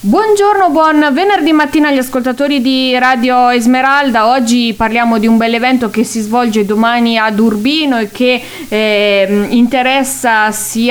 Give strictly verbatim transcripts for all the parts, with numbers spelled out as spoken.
Buongiorno, buon venerdì mattina agli ascoltatori di Radio Esmeralda. Oggi parliamo di un bel evento che si svolge domani ad Urbino e che eh, interessa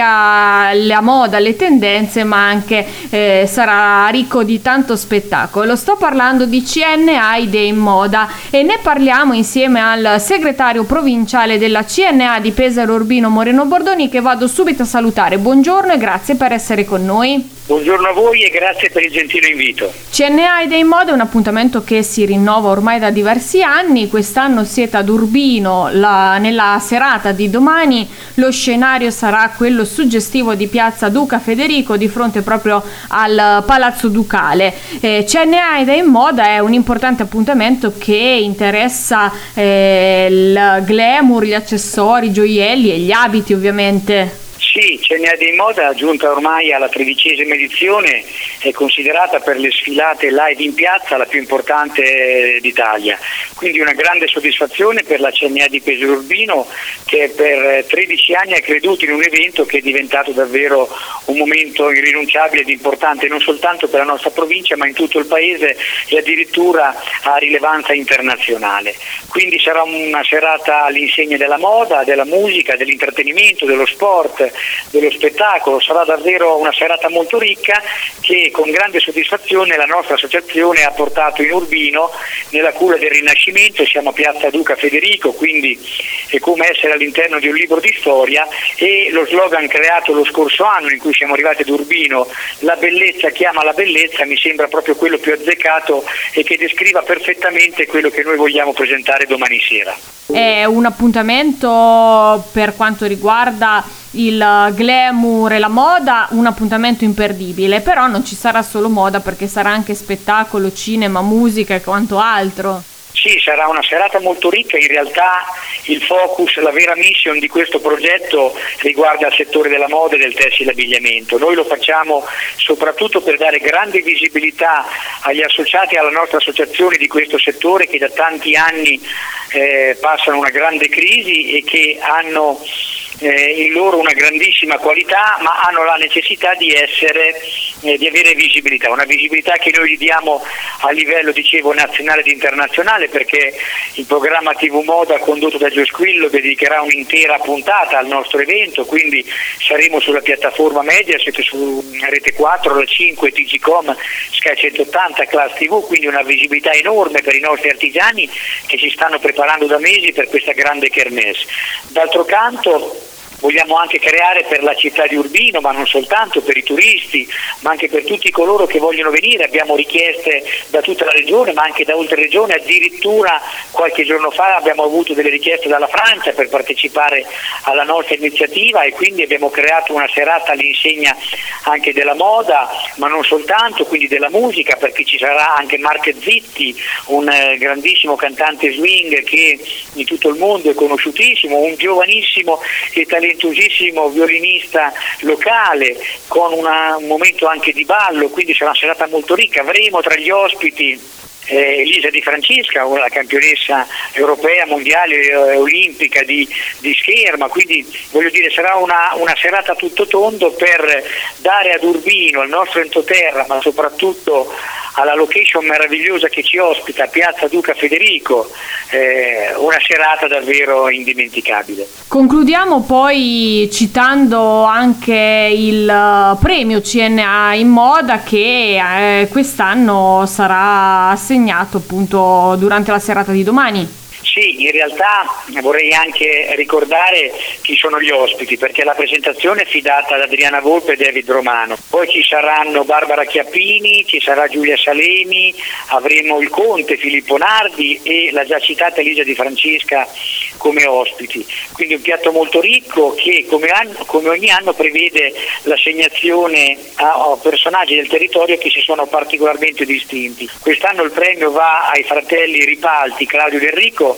sia la moda, le tendenze, ma anche eh, sarà ricco di tanto spettacolo. Sto parlando di C N A Idee in Moda e ne parliamo insieme al segretario provinciale della C N A di Pesaro Urbino, Moreno Bordoni, che vado subito a salutare. Buongiorno e grazie per essere con noi. Buongiorno a voi e grazie per il gentile invito. C N A Idee in Moda è un appuntamento che si rinnova ormai da diversi anni. Quest'anno siete ad Urbino, la, nella serata di domani lo scenario sarà quello suggestivo di Piazza Duca Federico, di fronte proprio al Palazzo Ducale. Eh, C N A Idee in Moda è un importante appuntamento che interessa eh, il glamour, gli accessori, i gioielli e gli abiti ovviamente. Sì, C N A Idee in Moda, giunta ormai alla tredicesima edizione, è considerata per le sfilate live in piazza la più importante d'Italia. Quindi una grande soddisfazione per la C N A di Pesaro Urbino, che per tredici anni ha creduto in un evento che è diventato davvero un momento irrinunciabile ed importante non soltanto per la nostra provincia ma in tutto il paese e addirittura a rilevanza internazionale. Quindi sarà una serata all'insegna della moda, della musica, dell'intrattenimento, dello sport, dello spettacolo. Sarà davvero una serata molto ricca che con grande soddisfazione la nostra associazione ha portato in Urbino nella culla del Rinascimento. Siamo a Piazza Duca Federico, quindi è come essere all'interno di un libro di storia, e lo slogan creato lo scorso anno in cui siamo arrivati ad Urbino, la bellezza chiama la bellezza, mi sembra proprio quello più azzeccato e che descriva perfettamente quello che noi vogliamo presentare domani sera. È un appuntamento per quanto riguarda il glamour e la moda, un appuntamento imperdibile, però non ci sarà solo moda perché sarà anche spettacolo, cinema, musica e quanto altro. Sì, sarà una serata molto ricca. In realtà il focus, la vera mission di questo progetto riguarda il settore della moda e del tessile abbigliamento. Noi lo facciamo soprattutto per dare grande visibilità agli associati alla nostra associazione di questo settore, che da tanti anni eh, passano una grande crisi e che hanno eh, in loro una grandissima qualità, ma hanno la necessità di essere eh, di avere visibilità, una visibilità che noi gli diamo a livello, dicevo, nazionale ed internazionale, perché il programma T V Moda condotto da Gio Squillo dedicherà un'intera puntata al nostro evento, quindi saremo sulla piattaforma Mediaset, su Rete quattro, la cinque, T G Com, Sky centottanta, Class T V, quindi una visibilità enorme per i nostri artigiani che si stanno preparando da mesi per questa grande kermesse. D'altro canto vogliamo anche creare per la città di Urbino, ma non soltanto per i turisti, ma anche per tutti coloro che vogliono venire. Abbiamo richieste da tutta la regione, ma anche da oltre regione. Addirittura qualche giorno fa abbiamo avuto delle richieste dalla Francia per partecipare alla nostra iniziativa, e quindi abbiamo creato una serata all'insegna anche della moda, ma non soltanto, quindi della musica, perché ci sarà anche Mark Zitti, un eh, grandissimo cantante swing che in tutto il mondo è conosciutissimo, un giovanissimo e talentosissimo violinista locale, con una, un momento anche di ballo, quindi sarà una serata molto ricca. Avremo tra gli ospiti Eh, Elisa Di Francesca, una campionessa europea, mondiale, eh, olimpica di, di scherma, quindi voglio dire sarà una, una serata a tutto tondo per dare ad Urbino, al nostro entroterra, ma soprattutto alla location meravigliosa che ci ospita, Piazza Duca Federico, eh, una serata davvero indimenticabile. Concludiamo poi citando anche il premio C N A in Moda che eh, quest'anno sarà assegnato appunto durante la serata di domani. Sì, in realtà vorrei anche ricordare chi sono gli ospiti, perché la presentazione è affidata ad Adriana Volpe e David Romano. Poi ci saranno Barbara Chiappini, ci sarà Giulia Salemi, avremo il Conte Filippo Nardi e la già citata Elisa Di Francesca come ospiti. Quindi un piatto molto ricco che come, anno, come ogni anno prevede l'assegnazione a, a personaggi del territorio che si sono particolarmente distinti. Quest'anno il premio va ai fratelli Ripalti, Claudio ed Enrico,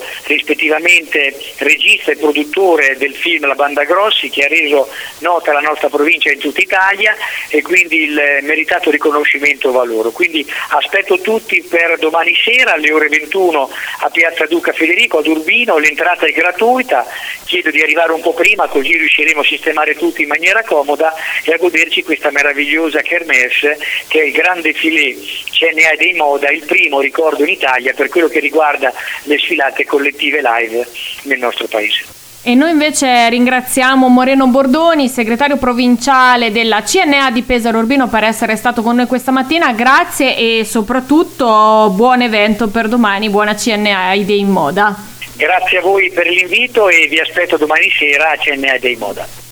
rispettivamente regista e produttore del film La Banda Grossi, che ha reso nota la nostra provincia in tutta Italia, e quindi il meritato riconoscimento va loro. Quindi aspetto tutti per domani sera alle ore ventuno a Piazza Duca Federico ad Urbino, l'entrata è gratuita, chiedo di arrivare un po' prima così riusciremo a sistemare tutti in maniera comoda e a goderci questa meravigliosa kermesse che è il grande défilé C N A dei Moda, il primo, ricordo, in Italia per quello che riguarda le sfilate collettive live nel nostro paese. E noi invece ringraziamo Moreno Bordoni, segretario provinciale della C N A di Pesaro Urbino, per essere stato con noi questa mattina. Grazie e soprattutto buon evento per domani, buona C N A Day in Moda. Grazie a voi per l'invito e vi aspetto domani sera a C N A Day Moda.